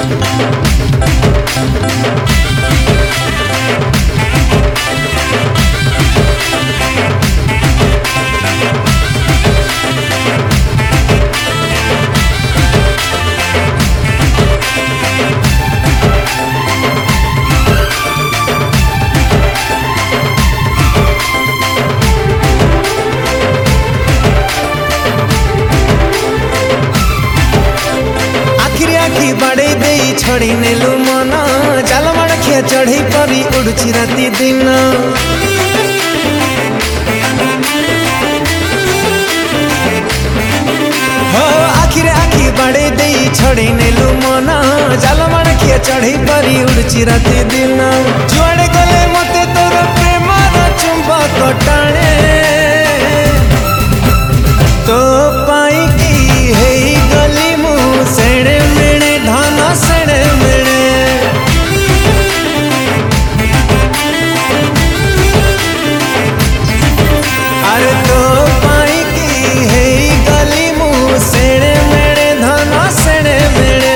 बाड़े दे छड़ी नेलु मन जाल माड़खिया चढ़ई परी उड़ुची राति दिन हो आखिरे आखि बाड़े दे छड़ी नेलु मन जाल माड़खिया चढ़ई परी उड़ुची राति दिन जुआड़े गले मते तोर प्रेमर चुंबक टाणे तो पाई की हेई गली मु सेणे मेणे धन सेणे मेणे अरे तो पाई की हेई गली मु सेणे मेणे धन सेणे मेणे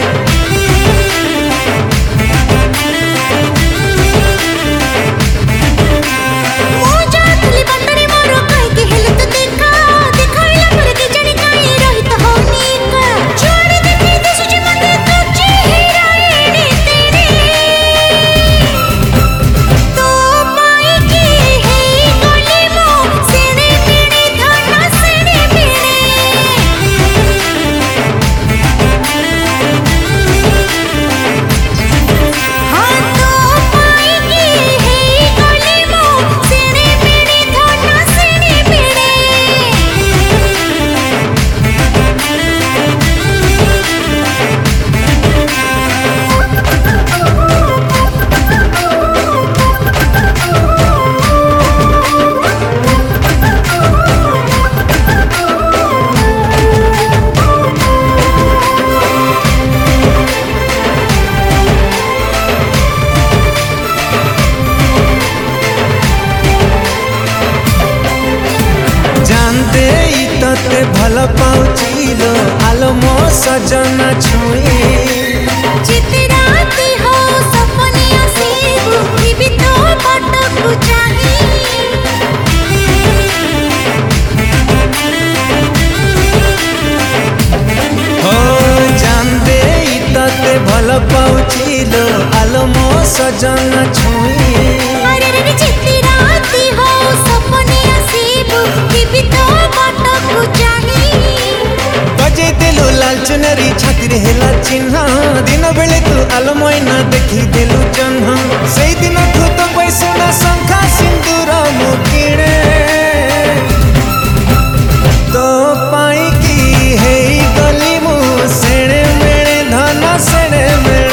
तते भल पाउचिलो आलो मो सजना छुई जिते राती हो सपने आसीबु भी तो पटकु चाही हो जान दे तते भल पाउचिलो आलो मो सजना छुई अरे रे जिते राती हो सपने आसीबु भी तो पटकु चाही बजे दिलु लाल चुनरी छातिर हेला चिन्ह दिन बेले तू आलो मैना देखी दिलु जन्ह सेई दिन ठू तो पैसुना शंखा सिंदूर मुकिणे तो पाई की हेई गली मु सेणे मेणे धन सेणे मेणे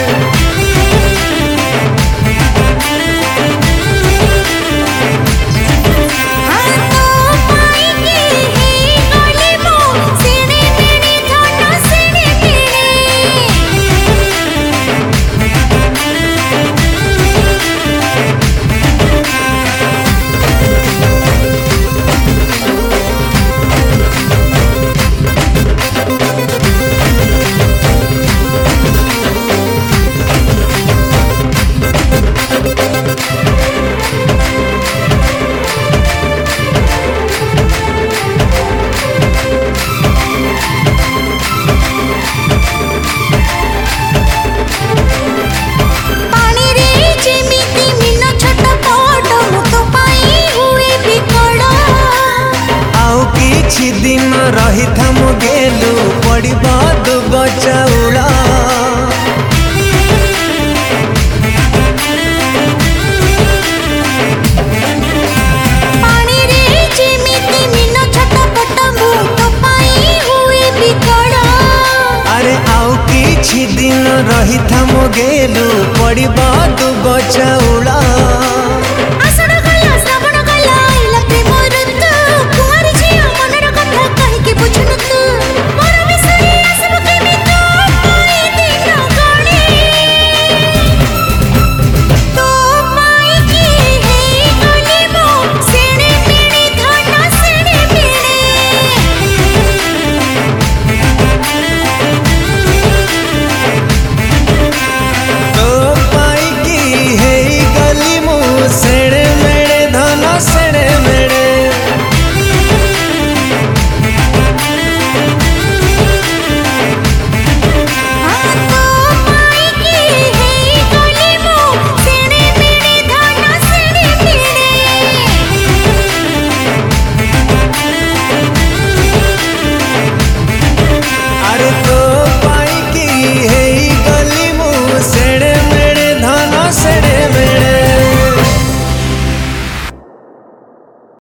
दिन रही थम गेलु पड़ी बात बचाउला पानी रे जेमिति मिन छटपट मु तो पाई हुए बिकड़ा अरे आउ किछि दिन रही थम गेलु पड़ी बात बचाउला।